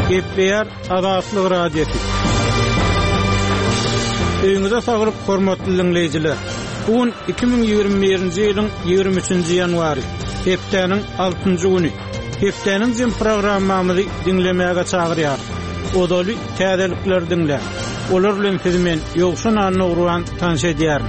Gepleyer Azatlyk Radiosu. Öňüňizde saglyk hormatly dinleýijiler. Bugün 2021-nji ýylyň 23-nji ýanwary, hepdeniň 6-njy güni. Hepdeniň jym programmamyzy dinlemäge çagyrýar. Odaly täzelikler dinlä. Olar bilen sizmen ýogşan anagruan tanış edýär.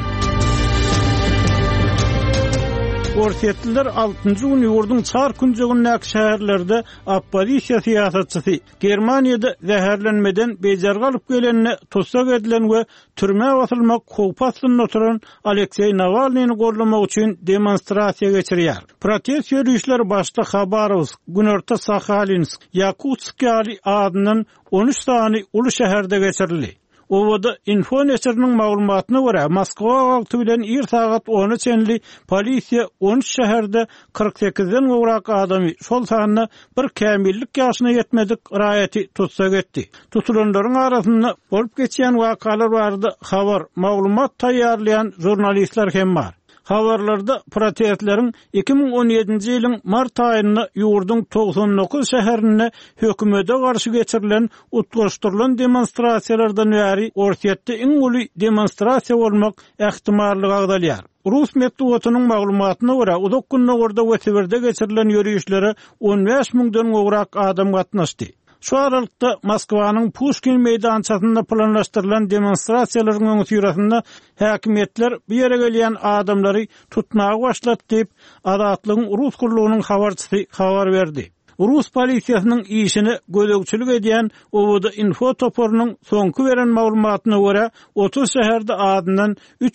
Orsetliler 6-njy güni ýurdun çar künjegindäki şäherlerde oppozisiýa siýasatçysy Germaniýada zäherlenmeden bejar galyp gelenine tutsak edilen we türme atylmak howpatlyny oturan Aleksey Navalnyny gorlamak üçin demonstrasiýa geçirýär. Protest ýürüýüşleri başda Khabarovsk, Günorta Sakhalinsk, Yakutsk adynyň 13 sany uly şäherde geçirildi. Owada Info neşriniň maglumatyna görä, Moskwa wagty bilen ir sagat 13-nji polisiýa 13 şäherde 48-den gowrak adamy şol sanyna bir kämillik ýaşyna ýetmedik raýaty tutsak etdi. Tutulanlaryň arasynda bolup geçýän wakalar bardy. Habar, maglumat taýýarlayan jurnalistler hem bar. Habarlarda protestleriň 2017-nji ýylyň mart aýynda ýurdun 99 şäherinde hökümete garşy geçirilen utgaşdyrylan demonstrasiýalardan bäri Orsetde iň uly demonstrasiýa bolmak ähtimallygy agdalýar. Rus medeniýetiniň maglumatyna görä, uzak günlerde we Sibirde geçirilen ýürüýüşlere 15 000-dan gowrak adam gatnaşdy. Şu aralykda Moskwanyň Pushkin meýdançasynda planlaşdyrylan demonstrasiýalaryň öňsüýrasynda häkimetler bu ýere gelýän adamlary tutmagy başlatdy diýip Azatlygyň Rus gurulunyň habarçysy habar berdi. Rus polisiýasynyň işini gözegçilik edýän Owada Info toporunyň soňky beren maglumatyna görä 30 şäherde adynyň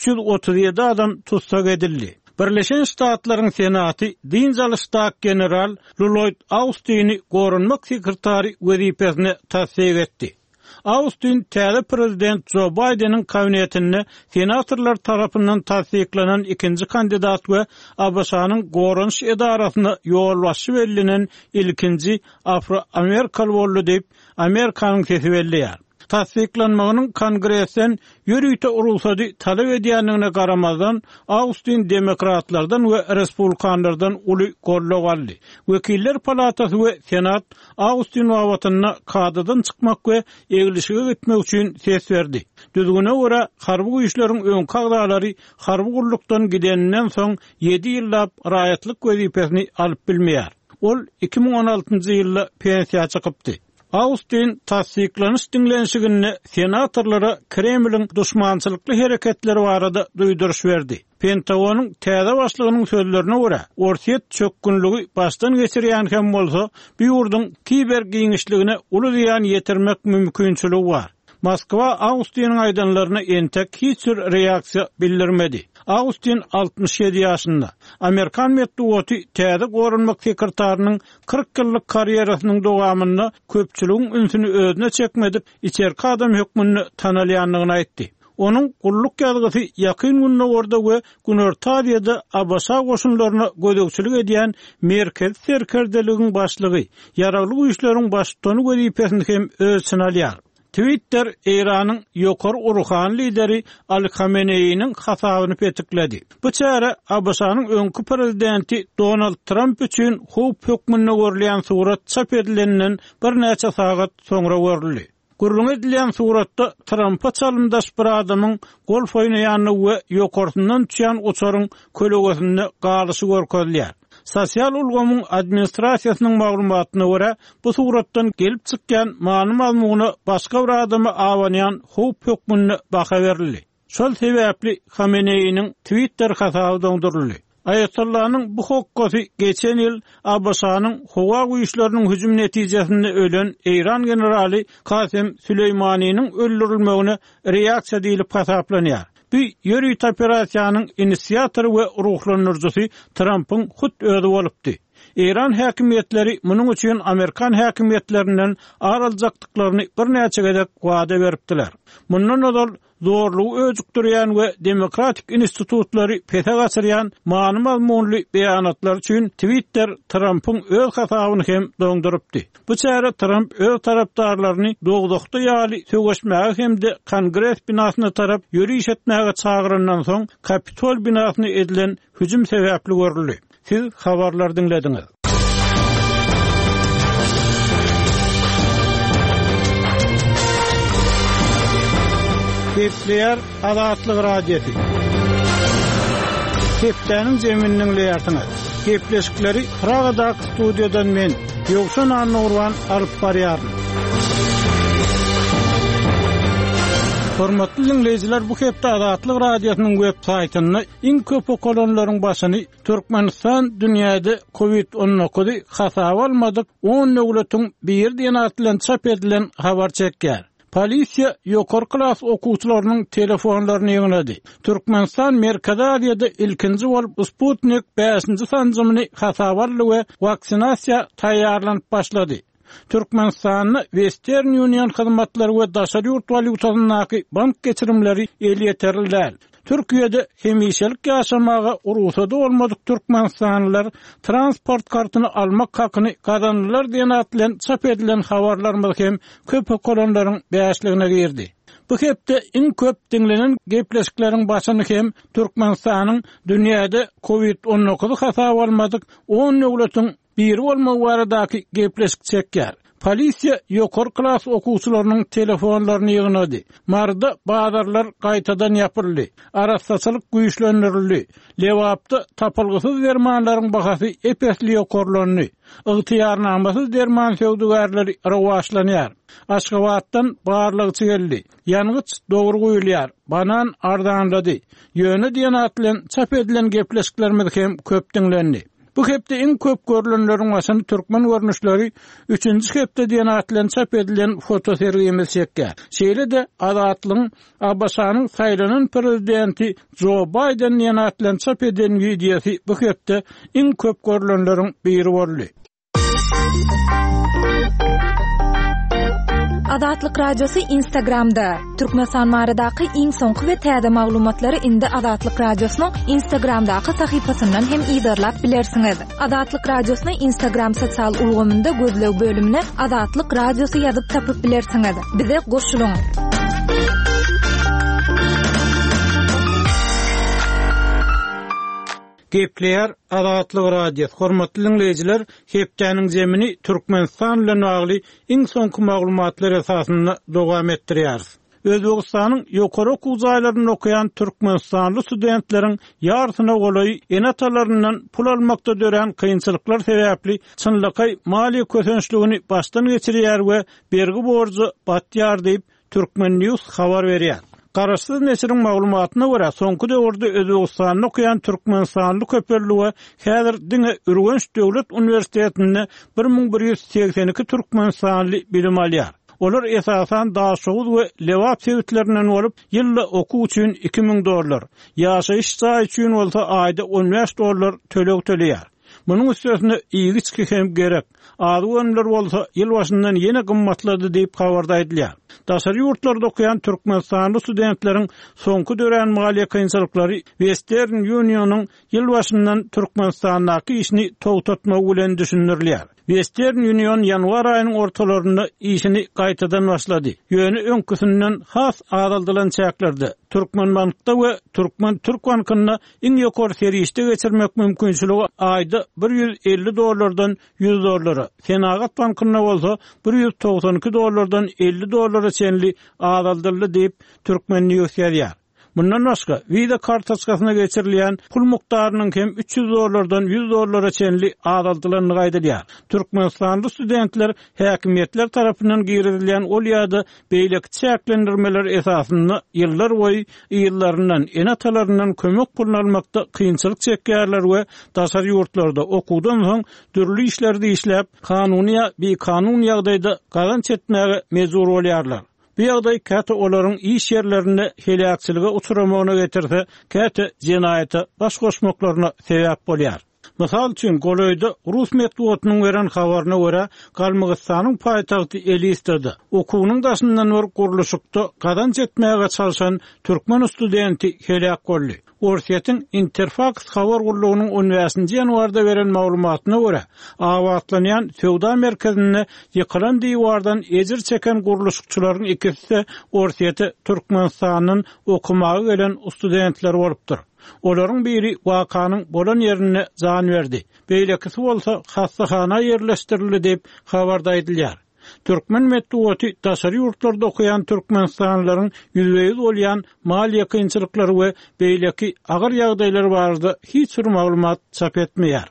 337 adam tutsak edildi. Birleşen Ştatlaryň Senaty Dinjalystak general Lloyd Austin'i gorunmak sekretary wezipesine tasdiq etdi. Austin täze prezident Joe Biden'in kabinetine senatorlar tarapyndan tasdiklanan ikinji kandidat we ABŞ-nyň gorunç edarasyna ýol berlinen ilkinji Afro-Amerikalı boldy diýip Amerikanyň sesi belliýär. Tasdiklanmagynyň Kongressden ýürüýte urulsady talap edýändigine garamazdan Austin demokratlardan we respublikanlardan uly gollok aldy. Wekiller Palatasy we Senat Austin wawatyna kadadan çykmak we egilişige gitmek üçin ses berdi. Düzgüne görä harby güýçleriň öňki agdalary harby gullukdan gideninden soň 7 ýyllap raýatlyk wezipesini alyp bilmeýär. Ol 2016-njy ýylda pensiýa çykypdy. Austin tasdiklanyş dinlenşigini senatorlara Kremlin düşmançylykly hereketleri barada duýduruş berdi. Pentagonyň täze başlygynyň sözlerine görä, Orset çökkünlügi başdan geçirýän hem bolsa, bu ýurdun kiber giňişligine uly ziýan ýetirmek mümkinçiligi bar. Moskwa Austin'in aýdanlaryna entek hiç bir reaksiýa bildirmedi. Austin 67 ýaşynda. Amerikan medeniýeti täze gorunmak sekretarynyň 40 ýyllyk karýerasynyň dowamynda köpçüligiň ünsüni özüne çekmedip, içerki adam hökmüni tanalýanlygyny aýtdy. Onun gulluk ýazgysy ýakyn günlerde we Günorta Aziýada ABŞ goşunlaryna gözegçilik edýän merkez serkerdeligiň başlygy, ýaragly güýçleriň başlygyny wezipesini hem özüne alýar. Twitter Iranyň ýokary uruhan lideri Ali Khamenei'nin hasabyny petikledi. Bu çäre ABŞ-nyň öňkü prezidenti Donald Trump üçin howp hökmüne görülýän surat çap edilenden bir näçe sagat soňra görüldi. Gurulun edilen suratda Trump'a çalımdaş bir adamın golf oynayanı ve yokorsundan düşen uçarın kölegesinde galışı görkezlýär. Sosial ulgamyň administrasiýasynyň maglumatyna görä, bu suratdan gelip çykýan many mazmuny başga bir adamy awanýan howp hökmüne baha berildi. Şol sebäpli Khamenei'nin Twitter hasaby döndürildi. Ayatollah'nın bu hokkasy geçen ýyl ABŞ-nyň howa güýçleriniň hüjüm netijesinde ölen İran generali Kasem Süleýmanynyň öldürilmegine reaksiýa diýilip hasaplanýar. Bu ýürüýt operasiýanyň inisiatory we ruhlandyrjysy Trump'yň hut özi bolupdy. İran häkimetleri munyň üçin Amerikan häkimetlerinden araljakdyklaryny bir näçe gezek wada beripdiler. Mundan odal zorluğu özükdürýän we demokratik institutlary pete gaçyrýan many mazmunly beýanatlar üçin Twitter Trump'yň öz hasabyny hem döndüripdi. Bu çäre Trump öz tarapdarlaryny dogdokda ýaly söwüşmäge hemde Kongress binasyna tarap ýürüýüş etmäge çagyryndan soň Kapitol binasyna edilen hüjüm sebäpli görüldi. Siz habarlar dinlediňiz. Gepleyer Azatlyk Radiosu. Keptäniň jeminiň leýartyny. Gepleşikleri Pragada studiodan men Ýogşan Anurwan alyp barýaryn. Hormatly dinleýijiler, bu hepde Azatlyk Radiosynyň web saýtyny iň köp okolonlaryň başyny Türkmenistan dünýäde COVID-19 hasaba almadyk 10 nöwletiň bir diýen atlan çap edilen habar çekýär. Polisiýa ýokary klas okuwçylarynyň telefonlaryny ýeňledi. Türkmenistan Merkezi Aziýada ilkinji bolup Sputnik 5-nji sanjymyny hasaba aldy we vaksinasiýa taýýarlanyp başlady. Türkmenistanyň Western Union hyzmatlary we daşary ýurt walyutasynyň bank geçirimleri elýeterilýär. Türkiýede hemişelik ýaşamaga urusada bolmadyk türkmenistanlylar transport kartyny almak hakyny kazandylar diýen atlan çap edilen habarlar hem köp okolonlaryň bäşligine girdi. Bu hepde iň köp dinlenen gepleşikleriň başyny hem Türkmenistanyň dünýäde COVID-19 hasaba almadyk 10 nöwletiň biri bolmagy baradaky gepleşik çekýär. Polisiýa ýokary klas okuwçylarynyň telefonlaryny ýeňledi. Marda bazarlar gaýtadan ýapyldy. Araççylyk güýçlendirildi. Lewapda tapylgysyz dermanlaryň bahasy epesli ýokarlandy. Ygtyýarnamasyz derman söwdügärleri rawaşlanýar. Aşgabatdan barlygy geldi. Ýanygyç dogry goýulýar. Banan ardanlady. Ýöne diýen atlan çap edilen gepleşiklerimiz hem köp dinlendi. Bu hepde iň köp görülenleriň başyny türkmen görnüşleri 3-nji hepde diýen atlan çap edilen fotosergimiz çekýär. Şeýle de Azatlyň Abbasanyň saýlanan prezidenti Joe Biden diýen atlan çap edilen videosy bu hepde iň köp görülenleriň biri boldy. Azatlyk Radiosu Instagramda. Türkmenistan baradaky iň soňky we täze maglumatlary indi Azatlyk Radiosynyň Instagramdaky sahypasyndan hem ýa-da bilersiňiz. Azatlyk Radiosyny Instagram sosial ulgamynda gözleg bölümine Azatlyk Radiosu ýazyp tapyp bilersiňiz. Bize goşulyň. Gepleyer Azatlyk Radiosu. Hormatly dinleýijiler, hepdäniň jemini Türkmenistan bilen bagly iň soňky maglumatlar esasynda dowam etdirýär. Özbegistanyň ýokary okuw jaýlaryny okuyan türkmenistanly studentleriň ýarsyna golay enatalaryndan pul almakda dören kynçylyklar sebäpli çynlykay maliýe kösençligini başdan geçirýär we bergi borjy batýar diýip Türkmen News habar berýär. Garaşsyz nesiriň maglumatyna görä, soňky döwürde Özbegistanyň okuyan türkmenistanly köpellige häzir diňe Ürgenç Döwlet Uniwersitetinde 1182 türkmenistanly bilim alýar. Olar esasan daşoğuz we lewap sebäplerinden bolup ýylda okuw üçin $2000, ýaşaýyş jaý üçin bolsa aýda $15 töleg töleýär. Munyň üstüne iýgiçki hem gerek. Azy önler bolsa ýyl başyndan ýene gymmatlady diýip habarda edilýär. Daşary ýurtlarda okuyan türkmenistanly studentleriň soňky dören maliýe kynçylyklary Western Union'yň ýyl başyndan Türkmenistandaky işini togtatmak bilen düşünülýär. Western Union ýanwar aýynyň ortalarynda işini gaýtadan başlady. Ýöne öňküsinden has azaldylan çäklerdi. Türkmen bankda we Türk bankyna iň ýokary serişde geçirmek mümkinçiligi aýda $150 $100. Senagat bankyna bolsa $192 $50 çenli azaldyldy diýip Türkmen News ýazýar. Bundan başga viza kartaçkasyna geçirilýän pul mukdarynyň hem $300 $100 çenli azaldylyny gaýdylýar. Türkmenistanly studentler häkimetler tarapyndan girilýän ol ýa-da beýleki çäklendirmeler esasynda ýyllar boýy ýyllaryndan enatalaryndan kömek pulunu almakda kynçylyk çekýärler we daşary ýurtlarda okuwdan soň dürli işlerde işläp kanun ýagdaýda gazanç etmäge mejbur bolýarlar. Bu ýagdaý käte olaryň iş ýerlerinde helakçylyga uçuramagyna getirse, käte jenaýata baş goşmaklaryna sebäp bolýar. Mysal üçin Goloýda Rus medeniýetiniň beren habaryna görä, Galmygystanyň paýtagty Elistada okuwynyň daşyndan bir guruluşykda gazanç etmäge çalışan türkmen studenti helak boldy. Orsiýetiň Interfax habar gurulugynyň 10-nji ýanwarda beren maglumatyna görä, awatlanýan Sewda merkezine ýykylan diýwardan ejir çeken guruluşçylaryň ikisi Orsiýete Türkmenistanyň okumagy gelen studentler bolupdyr. Olaryň biri wakanyň bolan ýerine jan berdi. Beýlekisi bolsa hastahana ýerleşdirildi diýip habarda edilýär. Türkmen metbuaty daşary ýurtlarda okuyan türkmenstanlylaryň ýüzbeýiz bolýan maliýe kynçylyklary we beýleki agyr ýagdaýlary barada hiç bir maglumat çap etmeýär.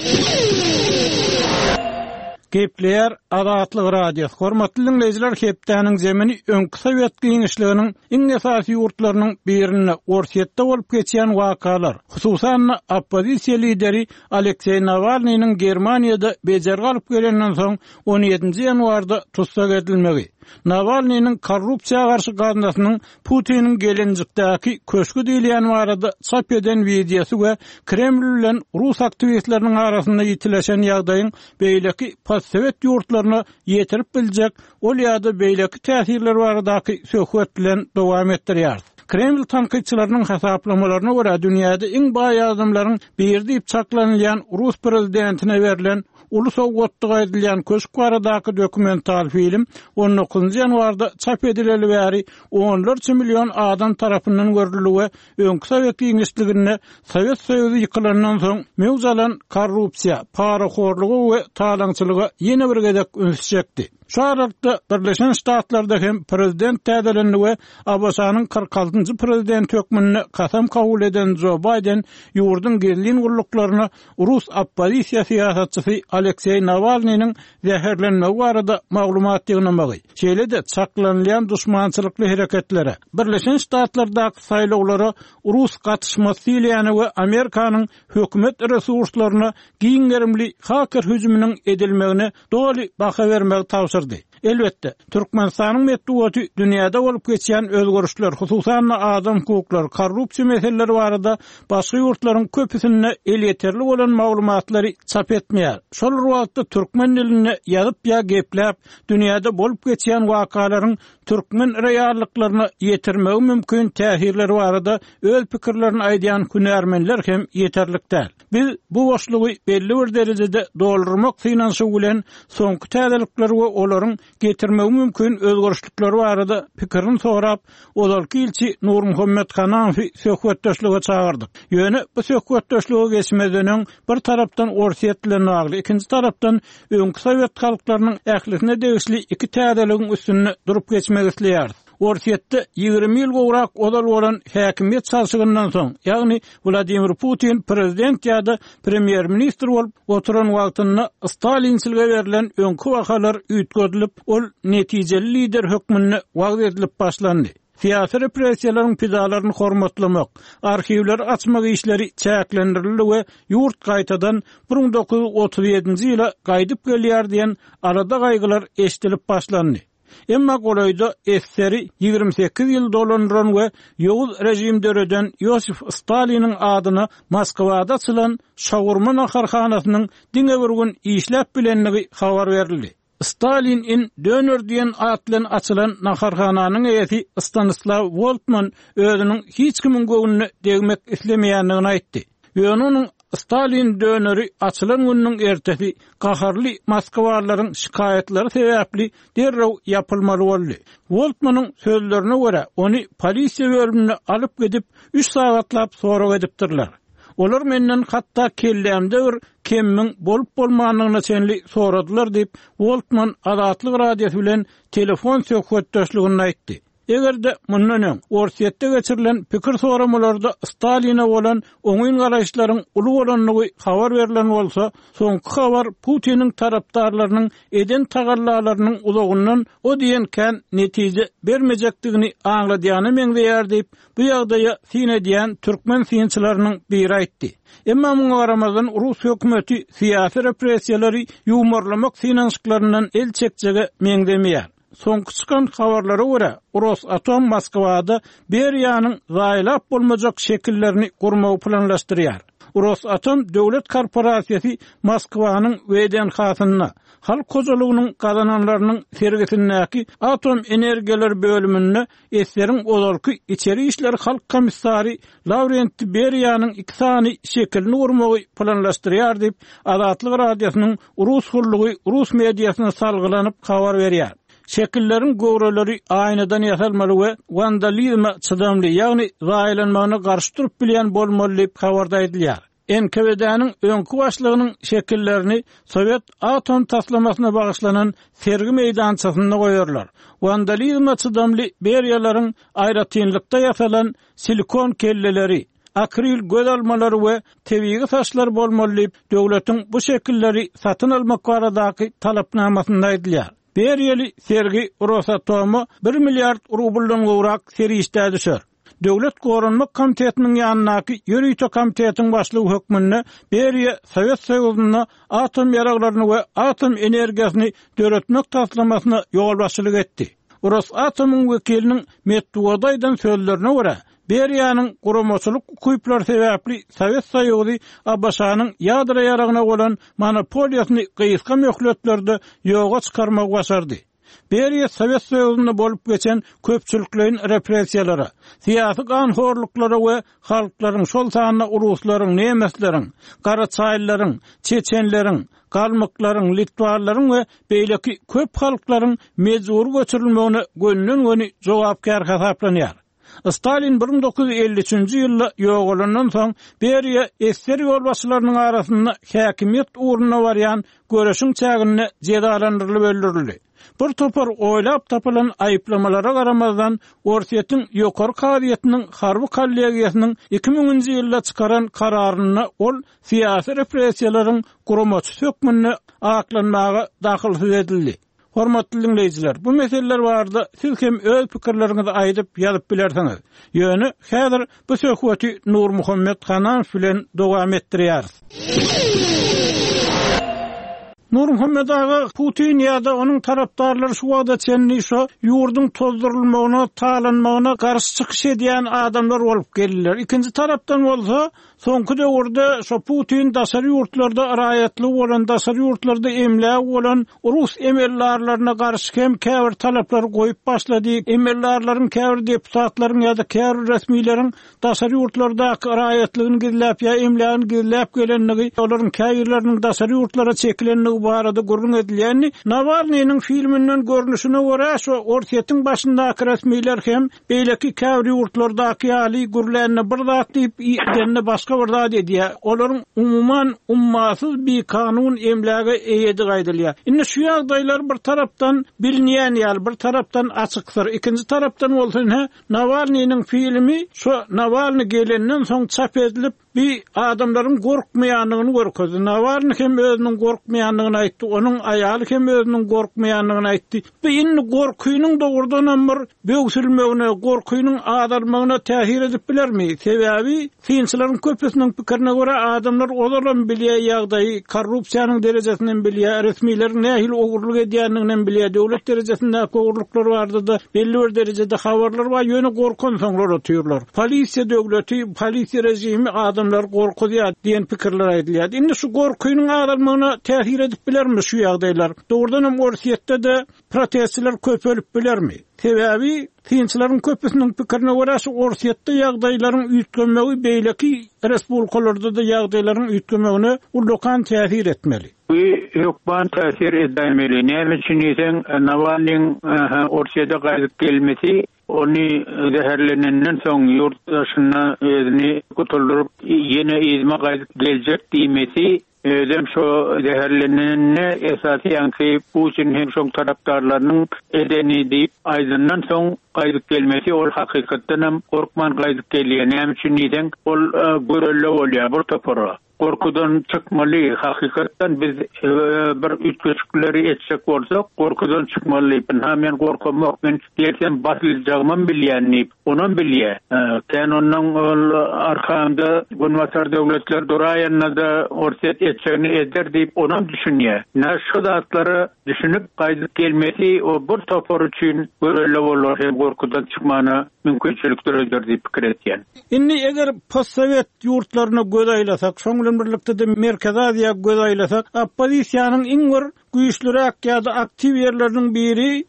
Gepler Azatlyk Radio. Hormatly dinleyijiler, hepdäniň zemini öňkü Sowet giňişliginiň iň esasy ýurtlarynyň birine orsiýetde bolup geçýän wakalar, hususan oppozisiýa lideri Aleksey Navalnyň Germaniýada bejerge alyp gelenden soň 17-nji ýanwarda tutsak edilmegi, Navalnyň korrupsiýa garşy gazandasynyň Putinin gelenjekdäki köşkü diýilýän barada çap eden wideosy we Kreml bilen Rus aktivistleriniň arasynda ýitileşen ýagdaýyň beýleki Sowet ýurtlaryna ýetirip biljek, ol ýa-da beýleki täsirler baradaky söhbet bilen dowam etdirýär. Kreml tanqidçilerinin hesaplamalarına göre dünýäde iň baý adamlaryň biri diýip çaklanýan Rus prezidentine berilen ulus owgatlyk edilýän köşk baradaky dokumental film 19-njy ýanwarda çap edileli bäri onlarca milyon adam tarapyndan görüldü we öňkü Sowet giňişligine Sowet Soýuzy ýykylandan soň mewzalan korrupsiýa, paraxorlugy we talaňçylyga ýene bir gedek ünsüçekdi. Şu aralıkta Birleşen Ştatlarda hem prezident täzelendi we Abasanyň 46-njy prezident hökmüne kasam kabul eden Joe Biden ýurdun gelin guruluklaryna Rus oppozisiýa siýasatçysy Aleksey Navalnyň zäherlenmegi barada maglumat ýygnamagy. Şeýle-de çaklanýan duşmançylykly hereketlere, Birleşen Ştatlardaky saýlawlara Rus gatnaşmasy ýaly we Amerikanyň hökümet resurslaryna giňgerimli haker hüjüminiň edilmegine doly baha bermegi tawsyrdy. Elbette, Türkmenistanyň metbuaty dünýäde bolup geçýän özgörüşler, hususan adam hukuklary, korrupsiýa meseleleri barada başga ýurtlaryň köpüsine el ýeterli bolan maglumatlary çap etmeýär. Şol wagtda türkmen diline ýazyp ýa geplep dünýäde bolup geçýän wakalaryň türkmen reýallyklaryna ýetirmegi mümkin täsirleri barada öz pikirlerini aýdýan hünärmenler hem ýeterlik däl. Biz bu boşlugy belli bir derejede doldurmak finansiýa bilen soňky täzelikleri we olaryň getirmegi mümkin özgörüşlikleri barada pikirini sorap, olalky ilçi Nur Muhammed Hanafi söhbetdeşlige çağırdyk. Ýöne bu söhbetdeşlige geçmeden bir tarapdan orsiýet bilen agly, ikinji tarapdan öňkü Sowet halklarynyň ählisine degişli iki täzeligiň üstüne durup geçmegi isleýär. Orsiýetde 20 ýyl gowrak odal bolan häkimiýet çalşygyndan soň, ýagny Vladimir Putin prezident ýa-da premier ministr bolup oturan wagtynda Stalinçilge berilen öňkü wakalar üýtgözülip, ol netijeli lider hökmüne wagt edilip başlandy. Siyasi represiýalaryň pidalaryny hormatlamak, arhivler açmak işleri çäklendirildi we ýurt gaýtadan 1937-nji ýyla gaýdyp gelýär diýen arada gaýgylar eşdilip başlandy. Emma golaýda eseri 28 ýyl dolandyran we ýowuz rejimdereden Yosif Staliniň adyna Moskwada açylan şawurma naharhanasynyň diňe bir gün işläp bilenligi habar berildi. Stalin in Döner diýen at bilen açylan naharhananyň eýeti Stanislav Voltman özüniň hiç kimin göwnüne degmek islemeýändigini aýtdy. Ýöne Stalin döneri açılan günüň ertesi gaharly Moskwalylaryň şikayetlери sebäpli derrew yapylmaly boldy. Voltmanyň sözlerine görä, ony polisiýa bölümine alyp gidip 3 sagatlap sorag edipdirler. Olar menden hatda kellämde bir kemmiň bolup bolmanyna çenli soradylar diýip Voltman Azatlyk radiosy bilen telefon söhbetdeşligini aýtdy. Egerde mundan orsiýetde geçirilen pikir soramalarda Stalin'e bolan oňyň garaşlaryň uly bolanlygy habar berilen bolsa, soňky habar Putiniň tarapdarlarynyň eden tagallalarynyň ulagyndan o diýenken netije bermejekdigini aňladýany meňdeýär diýip bu ýagdaýa sine diýen türkmen synçylarynyň biri aýtdy. Emma muňa garamazdan Rus hökümeti siýasy repressiýalary ýumurlamak finansiýalarynyň el çekjege meňdemeýär. Soňky çykan habarlara görä, Rosatom Moskwada Beriýanyň zaýlap bolmajak şekillerini gurmagy planlaşdyrýar. Rosatom döwlet korporasiýasy Moskwanyň weden hasyna, halk kozulugynyň gazananlarynyň sergisindäki atom energiýalar bölümine esleriň olarky içeri işler halk komissary Lavrent Beriýanyň iksany şekilini gurmagy planlaşdyrýar diýip Azatlyk radiosynyň Rus hurlugy Rus mediasyna salgylanyp habar berýär. Şekillerin gowraları aýnadan ýasalmaly we vandalizma çydamly, ýagny zaýlanmagyna garşy turup bilýän bolmaly diýip habarda edilýär. NKVD'nin öňkü başlygynyň şekillerini Sovet atom taslamasyna bagyşlanan sergi meýdançasyna goýarlar. Vandalizma çydamly beriýalaryň aýratynlykda ýasalan silikon kelleleri, akril göz almalary we tebigi taşlar bolmaly döwletiň bu şekilleri satyn almak baradaky talapnamasynda aýdylýar. Berýeli sergi Rosatomo 1 milliard rubldan gowrak serişde düşer. Döwlet Gorunma Komitetiniň ýanynaky Ýörüýte Komitetiň başlygy hökmünde beriýe Sowet Soýuzyna atom ýaraglaryny we atom energiýasyny döretmek taslamasyna ýol başçylyk etdi. Rosatomyň wekiliniň Medvedeýdan sözlerine görä, beriýanyň guramaçylyk küýpler sebäpli Sowet Soýuzy Abbaşanyň ýadra ýaragyna bolan monopoliýasyny gysga möhletlerde ýoga çykarmak başardy. Beriýe Sowet Soýuzyna bolup geçen köpçüliklerin repressiýalary, siýasy ganhorluklara we halklaryň şol sanyna uruslaryň, nemesleriň, garaçaýlaryň, çeçenleriň, galmyklaryň, litwalaryň we beýleki köp halklaryň mejbur göçürilmegine gönlün jogapkar hasaplanýar. Stalin 1953-nji ýylda ýogalandan soň beriýe esser ýolbaşçylarynyň arasynda häkimiýet uğruna barýan göreşiň çägine jedalandyrylyp öldürildi. Bir topar oýlap tapylan aýyplamalara garamazdan Orsiýetiň ýokary kadiýetiniň harby kollegiýasynyň 2000-nji ýylda çykaran kararyna ol siýasy repressiýalaryň guramaçy hökmüne aklanmaga dahylsız edildi. Hormatly dinleýijiler, bu meseleler barada siz hem öz pikirleriňizi aýdyp ýazyp bilersiňiz. Ýöne häzir bu söhbeti Nur Muhammed Hanan bilen dowam etdirýäris. Nur Muhammed ağa Putin ýa-da onuň tarapdarlary şu wagda çenli şo ýurduň tozdurulmagyna, talanmagyna garşy çykyş edýän adamlar bolup geldiler. Ikinji tarapdan bolsa, soňky döwürde şo Putin daşary ýurtlarda araýatly bolan, daşary ýurtlarda emläp bolan Rus emellarlaryna garşy hem käbir talaplar goýup başlady. Emellarlaryň käbir deputatlaryň ýa-da käbir resmiýleriň daşary ýurtlardaky araýatlygyny gizläp ýa emläni gizläp gelenligi, olaryň käbirleriniň daşary ýurtlara çekilenligi barada gurrun edilýäni Navalnyň filminden görnüşine görä şo Orsiýetiň başyndaky resmiýler hem beýleki käbir ýurtlardaky ýaly gurlanyny bir zat diýip ýene başga bir zat edýär. Olaryň umuman ummasyz bir kanun emläge eýedi gaýdylýar. Indi şu ýagdaýlar bir tarapdan bilinýän ýaly, bir tarapdan açykdyr. Ikinji tarapdan bolsa Navalnyň filmi şo Navalny gelenden soň çap edilip bir adamların gorkmayanlığını görkezdi. Navalny hem özünün gorkmayanlığını aýtdy, onuň aýaly hem özünün gorkmayanlığını aýtdy. Bu indi gorkuýynyň dogrudan bir böwsülmegine, gorkuýynyň adalmagyna täsir edip bilermi? Sebäbi finçilerin köpüsiniň pikirine görä adamlar olaram bilýär ýagdaýy, korrupsiýanyň derejesiniň bilýär, resmiýlerin nähil ogurluk edýänliginden bilýär, döwlet derejesinde ogurluklar bardy da belli bir derejede habarlar bar, ýöne gorkun soňlar otýarlar. Polisiýa döwleti, polisiýa rejimi adamlar gorkudýar diýen pikirler aýdylýar. Indi şu gorkuýynyň adalmagyna täsir edip bilermi şu ýagdaýlar? Dogrudan hem Orsiýetde de protestçiler köp ölüp bilermi? Sebäbi finçilerin köpüsiniň pikirine görä şu Orsiýetde ýagdaýlaryň üýtgenmegi beýleki respublikalarda da ýagdaýlaryň üýtgenmegine ullukan täsir etmeli. Ýokban täsir edilmeli. Näme üçin diýsen Navalnyň Orsiýada gaýdyp gelmesi, onu zäherlenenden soň ýurtdaşyna özüni gutuldurup ýene izme gaýdyp geljek diýmesi, özüm şo zäherlenende esasen ki Putin hem şoň tarapdarlarynyň edeni diýip aýdyndan soň gaýdyp gelmesi ol hakykatdan hem gorkman gaýdyp gelýär. Näme üçin diýsen ol görelle bolýar bir topara. Korkudan çıkmalı. Hakikaten biz bir ütköçükleri etsek olsak korkudan çıkmalı. Hemen korkamak ben dersen basılacağımın bilýänni. Onun bilýär. Ken onun arkamda bunmasar devletler durayanna da Orsiýet etçegini eder diýip onun düşünýär. Şu zatları düşünüp gaýdyp gelmesi o bir topar üçin görelle bolar hem korkudan çıkmana mümkinçilikler öder diýip pikir etýän. Indi eger postsovet ýurtlaryna göz aýlasak, şoňla birlikde de Merkez Aziýa göz aýlasak, oppozisiýanyň iň bir güýçlüräk ýa-da aktiv ýerleriniň biri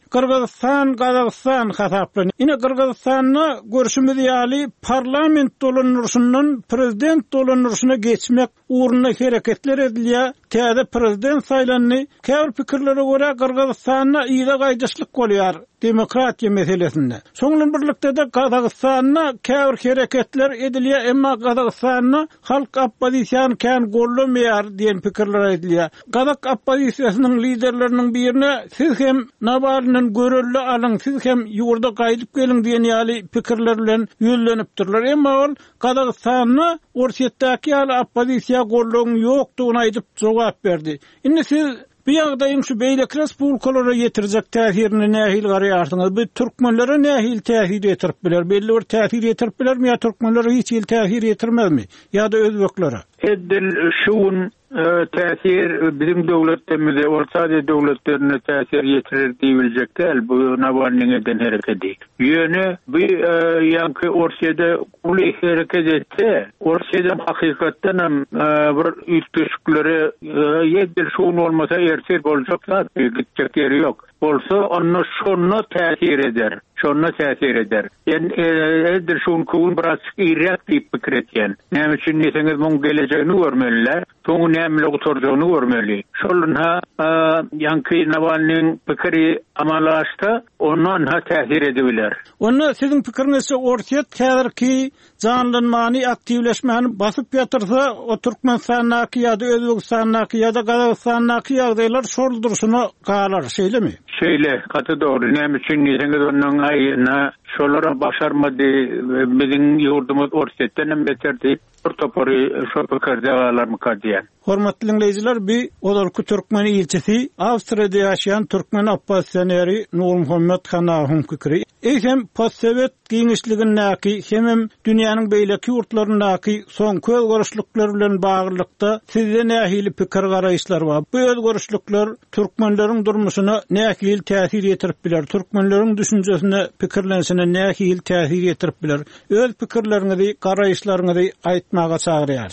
Kazakystan hasaplanýar. Ine Kazakystanyna görüşimiz ýaly parlament dolanýarşyndan prezident dolanýarşyna geçmek uğruna hereketler edilýär. Täze prezident saýlandy. Käbir pikirlere görä Kazakystanyna ýyda gaýdyşlyk bolýar demokratiýa meselesinde. Soňlan birlikde de Kazakystanyna käbir hereketler edilýär, emma Kazakystanyna halk oppozisiýany kän gollamýar diýen pikirler edilýär. Kazak oppozisiýasynyň liderleriniň birine siz hem Navalnyň görelli alyň, siz hem ýurda gaýdyp geliň diýen ýaly pikirler bilen ýölenipdirler. Emma ol Kazakystanyna orsiýetdäki ýaly oppozisiýa gollagyň ýokdugyny aýdyp jogap berdi. Indi siz bu ýagdaýyň şu beýlek respublikalara ýetirjek täsirini nähil garaýarsyňyz? Bu türkmenlere nähil täsir ýetirip biler? Belli bir täsir ýetirip bilermi ýa türkmenlere hiç ýyl täsir ýetirmezmi? Ýa-da özbeklere? Eddil şuun täsir bizim döwletlerimize, orta döwletlerine täsir ýetirir diýiljekdir. Bu Navalnyň eden hereketi. Ýöne bu ýanky Orsiýada uly hereket etdi. Orsiýada hakykatdan hem bir ýetişikleri eddil şuun olmasa ýetir boljak, gitjek ýeri ýok. Bolsa onu şonna täsir eder. Şonna täsir eder. Yani edir şun kuun biraz irrak diýip pikir etýän. Näme üçin diýseňiz muň gelejegini görmeliler. Toňu näme oturjagyny görmeli. Şolunha ýanky Navalnyň pikiri amalaşdy, ondan ha täsir ediler. Onu sizin pikiriňizçe orsiýet täzirki janlanmany aktivleşmäni basyp ýatyrsa, o Türkmenistanyňky ýa-da Özbekistanyňky ýa-da Kazakystanyňky ýagdaýlar şol duruşuna galar, şeýlemi? Şeýle, gaty dogry. Näme üçin diýseňiz onuň aýyna şolara başarmady, biziň ýurdumyz orsiýetden hem beter diýip topary şo pikirdeler mukaddiýan. Hormatly dinleýijiler, bi olarky Türkmen ilçesi Awstriýada ýaşaýan Türkmen oppositsioneri Nur Muhammed Hanahuň pikiri. Eýsem postsovet giňişligindäki hem dünýäniň beýleki ýurtlaryndaky soňky özgörüşlikler bilen baglykda sizde nähili pikir garaýşlar bar? Bu özgörüşlikler türkmenleriň durmuşyna nähili täsir ýetirip biler? Türkmenleriň düşünjesine, pikirlensine nähili täsir ýetirip biler? Öz pikirleriňizi, garaýşlaryňyzy aýtmaga çagyrýar.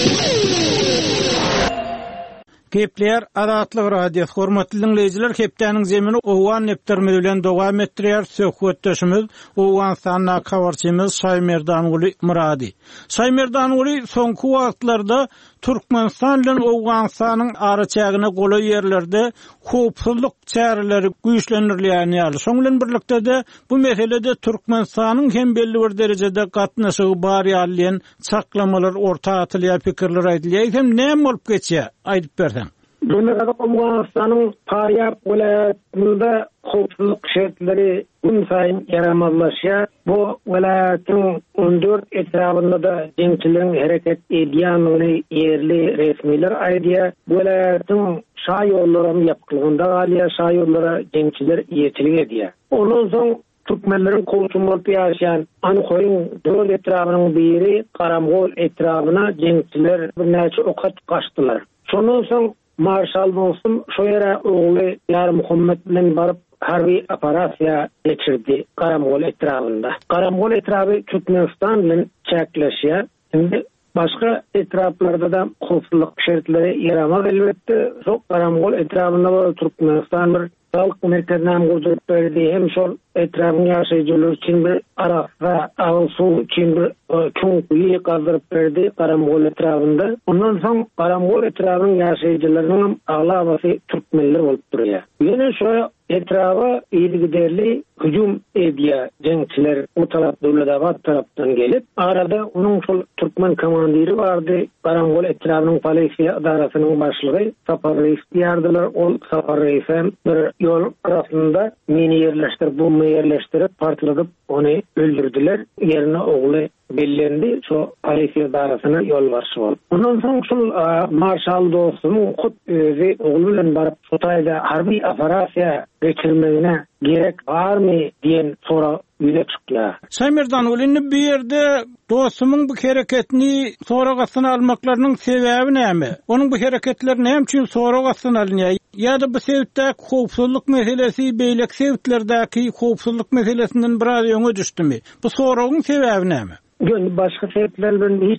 Gepler Azatlyk radiosu hormatly dinleýijiler, hepdäniň zemini Owan neptermi bilen dowam etdirýär. Söhbetdeşimiz Owan sanna habarçymyz Saýmerdan Uly Murady. Saýmerdan Uly soňky wagtlarda Türkmenistan bilen Owganstanyň araçagyna goly ýerlerde howpsuzlyk çäreleri güýçlendirilýän ýaly. Şoňlan birlikde de bu meselede Türkmenistanyň hem belli bir derejede gatnaşygy bar ýaly çaklamalar orta atylýar, pikirler aýdylýar. Hem näme bolup geçýär? Aýdyp bersen. Bunu Owganstanyň Faryab welaýatynda howpsuzlyk şertleri gün saýyn yaramazlaşýar. Bu welaýatyň 14 etrafynda da jeňçileriň hereket edýäni ýerli resmiler aýdýar. Welaýatyň şaý ýollaryny ýapylganda galýa şaý ýollara jeňçiler ýetilik edýär. Ondan soň Türkmenleriň kowşumalyp ýaşaýan Anykoýyň 4 etrafynyň biri Karamgol etrafyna jeňçiler bir näçe okat gaçdylar. Şondan soň Marşal Bosum şo ýere ogly Ýar Muhammed bilen baryp harbi operasiýa geçirdi Karamgol etrafynda. Karamgol etrafy Türkmenistan bilen çäkleşýär. Şimdi başga etraflarda da howpsuzlyk şertleri yaramaz elbetde. Şo Karamgol etrafynda Türkmenistan bir halk merkezine kurdurup berdi. Hem şol etrafın ýaşaýjylar üçin bir ara we agyl suw üçin bir çoň kuýy gazdyrıp berdi Karamgol etrafynda. Ondan soň Karamgol etrafynyň ýaşaýjylarynyň aglaby türkmenler bolup durýar. Ýöne şo etrafa ýygyderli hüjum edýär jeňçiler o tarap döwlet tarapdan gelip arada onuň şol türkmen komandiri bardy. Karamgol etrafynyň polisiýa idarasynyň başlygy Sapar Reis diýerdiler. Ol Sapar Reis bir ýol arasynda meni yerleştirip partladyp onu öldürdüler. Yerine ogly bellendi. Şo polisiýa idarasyna ýol barşy bolup. Ondan soň şol Marşal dostum Kut özü ogly bilen baryp Sotaýda harbi operasiýa geçirmegine gerek barmy diýen sora ýüze çykýar. Saýmerdan Ulyny bir ýerde dostumyň bu hereketini soragasyna almaklarynyň sebäbi näme? Onuň bu hereketleri näme üçin soragasyna alınýar? Ýa-da bu sebäpde howpsuzlyk meselesi beýlek sebäplerdäki howpsuzlyk meselesinden biraz ýöňe düşdümi? Bu soragyň sebäbi näme? Başga sebäpler bilen hiç bir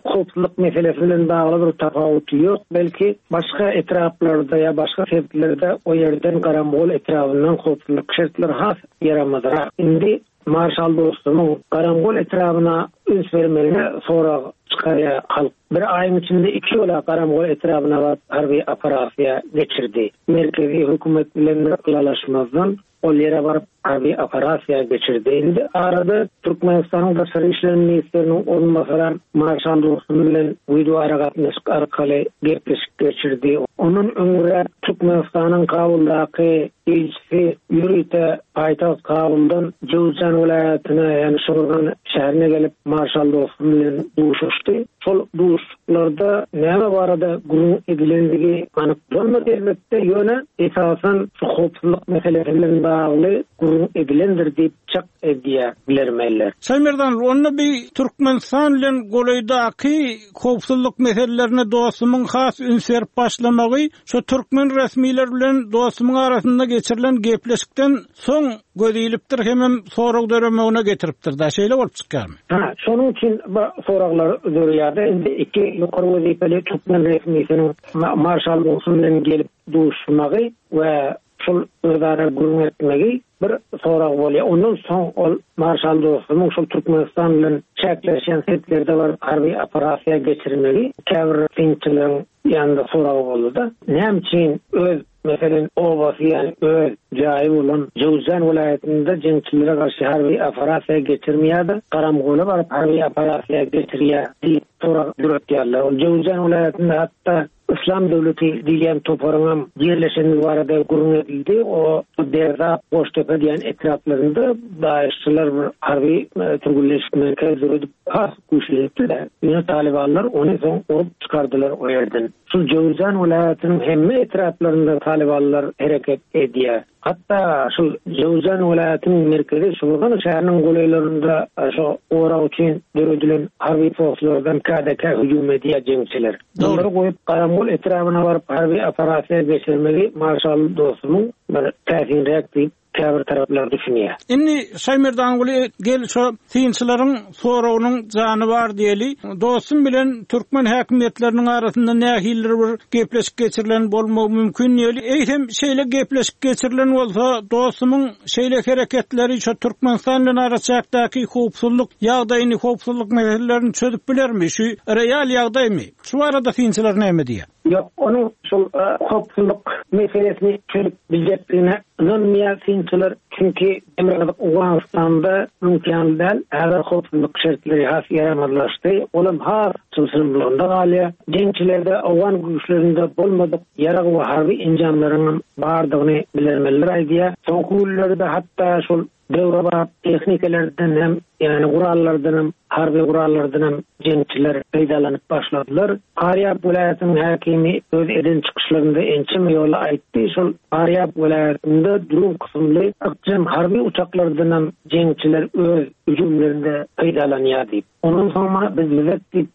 howpsuzlyk meselesi bilen bagly bir tapawuty ýok, belki başga etraplarda ýa başga sebäplerde o ýerden garamgol etrapyndan howpsuzlyk şertleri has ýaramazar. Indi Marşal dostumyň garamgol etrabyna üns bermeline sonra çıkarya halk. Bir aýyň içinde 2 ola garamgol etrabyna baryp harby operatsiýa geçirdi. Merkezi hökümet bilen ýalaşmazdan ol ýere baryp harby operatsiýa geçirdi. Indi arada Türkmenistanyň Daşary işler ministriniň orunbasary Marşal dostum bilen video aragatnaşyk arkaly gerpeşik geçirdi. Onun öňünde Türkmenistanyň Kabuldaky elçisi Ýurita Aýtaş Kabuldan Jowzjan welaýatyna, ýani şurdan şäherine gelip Marşal dostum bilen duşuşdy. Şol duşlarda näme barada gurun edilendigi anyklanyp elbetde ýöne esasan şu howpsuzlyk meselesi bilen bagly gurun edilendir diýip çak edýär bilermeýler. Saýmerdan onu bir Türkmenistan bilen golaydaky howpsuzlyk meselelerine dostumyň has üns berip başlamagy şu türkmen resmiler bilen dostumyň arasynda geçirilen gepleşikden soň gödilipdir, hemem sorag döremegine getiripdir da şeýle bolup çykýarmy? Ha, şonuň üçin soraglar dörýärdi. Indi iki ýokary wezipeli türkmen resmiýetiniň Marşal dostum bilen gelip duşmagy we şol özara gurun etmegi bir sorag bolýar. Ondan soň ol Marşal dostumyň şol Türkmenistan bilen çäkleşen setlerde bar harby operatsiýa geçirmegi käbir finçileriň ýanynda sorag boldy da. Näme üçin öz meselen obasy ýani öz jaýy bolan Jowzjan welaýatynda jeňçilere garşy harby operatsiýa geçirmeýärdi. Garamgola baryp harby operatsiýa geçirýär diýip sorag ýürütýärler. Ol Jowzjan welaýatynda hatda İslam döwleti diýen toparňam ýerleşeni barada gurun edildi. O Derda, Goştepe diýen etraplarynda daýyşçylar harby türgülleşme käzdirip has güýçlenipdi. Ýöne talibanlar ony soň urup çykardylar o ýerden. Şu Jowzjan welaýatynyň hemme etraplarynda talibanlar hereket edýär. Hatta şu Jowzjan welaýatynyň merkezi Şurgan şäheriniň golaylarynda şu ora üçin döredilen harby forcelardan KDK hüjum edýär jeňçiler. Onları goýup garamgol etrabyna baryp harby operatsiýa geçirmegi Marşal dostumyň bir täsirrek diýip käbir taraplar düşünýär. Indi Saýmerdan gel şu tinçilerin soragynyň jany bar diýeli. Dostum bilen türkmen häkimetleriniň arasynda nähiller bir gepleşik geçirilen bolmagy mümkin diýeli. Eýsem şeýle gepleşik geçirilen bolsa dostumyň şeýle hereketleri şu Türkmenistan bilen araçakdaky howpsuzlyk ýagdaýyny, howpsuzlyk meselelerini çözüp bilermi? Şu real ýagdaýmy? Şu arada tinçiler näme diýär? Yok, onu şol howpsuzlyk meselesini çözüp biljekdigine inanmaýar tinçiler, çünki Awganistanda mümkin däl, häzir howpsuzlyk şertleri has ýaramazlaşdy. Olam har çylsyrmlygynda galýar. Jeňçilerde Awgan güýçlerinde bolmadyk ýarag we harby enjamlarynyň bardygyny bilermeler aýdýar. Soňky ýylllarda hatda şol döwraba tehnikalardan hem ýani gurallardan hem harby gurallardan hem jeňçiler peýdalanyp başladylar. Faryab welaýatynyň häkimi öz eden çykyşlarynda ençeme ýola aýtdy. Şol Faryab welaýatynda durum kysymly akjam harby uçaklardan hem jeňçiler öz hüjumlarynda peýdalanýar diýip. Ondan soňra biz bir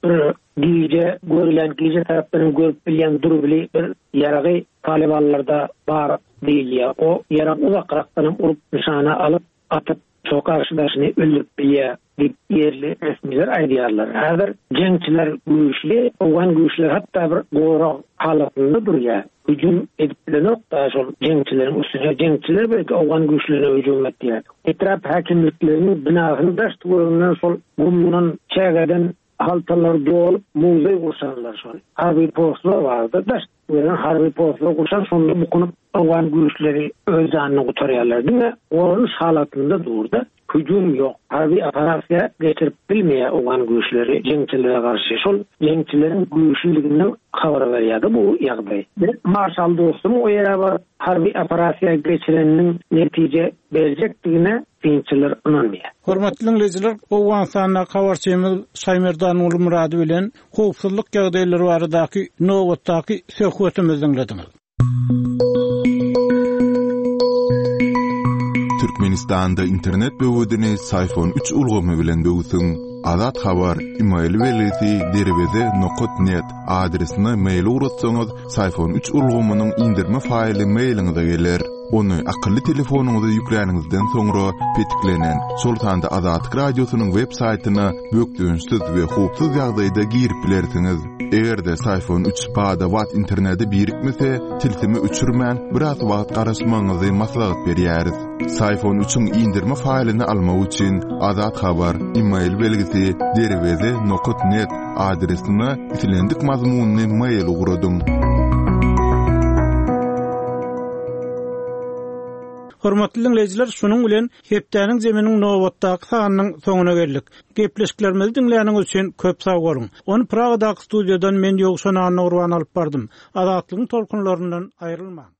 gije görülen gije tarapdan görüp bilýän durubly bir ýaragy talibanlarda bar diýilýär. O ýarag uzakrakdan urup nişana alyp atyp çok karşıdaşını öldürüp bilýär diýip ýerli resmiler aýdýarlar. Häzir jeňçiler güýçli, Awgan güýçleri hatda bir gowrak halatynda durýar. Hüjum edip bilenok da şol jeňçilerin üstüne jeňçiler belki Awgan güýçlerine hüjum etdiler. Etrap häkimlikleriniň binasyny daşdyrýan şol gumlunyň çägeden haltalar dolup muze gurşanlar şol. Harby postlar vardı. Daşdyrýan harby postlar gurşan şonda bukunup Awgan güýçleri öz janyny gutarýarlar diýme. Onun halatynda durdy. Hüjum yok. Harby operatsiýa geçirip bilmeýär Awgan güýçleri jeňçilere garşy. Şol jeňçilerin güýçliliginden habar berýärdi bu ýagdaý. Marşal dostum o ýere bar harby operatsiýa geçireniň netije berjekdigine tinçiler inanmaýar. Hormatly dinleyijiler, Awganistanda habarçymyz Saýmerdan Ulumurady bilen howpsuzlyk ýagdaýlary baradaky nowatdaky söhbetimizi dinlediňiz. Türkmenistanda internet böwedini Sayfon 3 ulgamy bilen böwsüň. Azat habar email welesi derbeze.net adresine mail uratsaňyz Sayfon 3 ulgamynyň indirme faýly mailiňize geler. Onu akıllı telefonunuza yükleningizden soňra petiklenen Sultanda Azatlyk Radiosynyň web saýtyna bökdüňsiz we hupsuz ýagdaýda girip bilersiňiz. Egerde iPhone 3 pada wat interneti birikmese, tilsimi uçurman biraz wagt garaşmaňyzy maslahat berýäris. iPhone 3'ün indirme faýlyny almak üçin Azat Habar e-mail belgisi derweze.net adresine itilendik mazmunny mail ugrudum. Hormatly dinleyijiler, şunuň bilen hepdäniň jeminiň nowatdaky sanynyň soňuna geldik. Gepleşiklerimizi dinleýäniň üçin köp sag bolun. Onu Pragadaky studiýadan men Ýogşan Anna Urban alyp bardym. Azatlygyň tolkunlaryndan aýrylma.